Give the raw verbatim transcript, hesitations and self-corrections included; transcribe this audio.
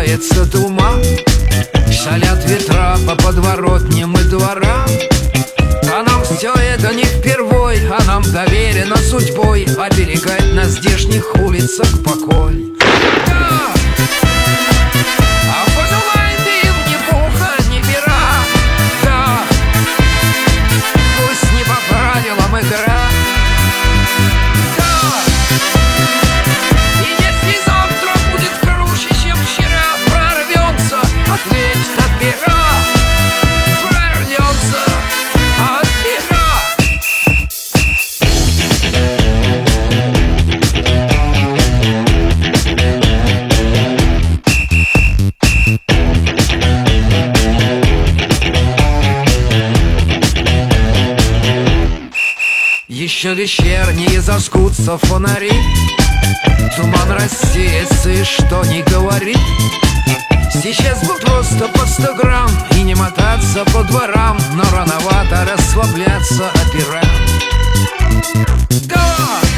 сгущается туман, шалят ветра по подворотням и дворам. А нам все это не впервой, а нам доверено судьбой оберегать на здешних улицах покой. Да! А пожелает им ни пуха, ни пера. Да! Пусть не по правилам игра. Да! И если завтра будет круче, чем вчера, прорвется, ответит от пера. Прорвется от пера. Еще вечерние зажгутся фонари, туман рассеется, и что ни говори, сейчас бы просто по сто грамм и не мотаться по дворам, но рановато расслабляться опера. Да!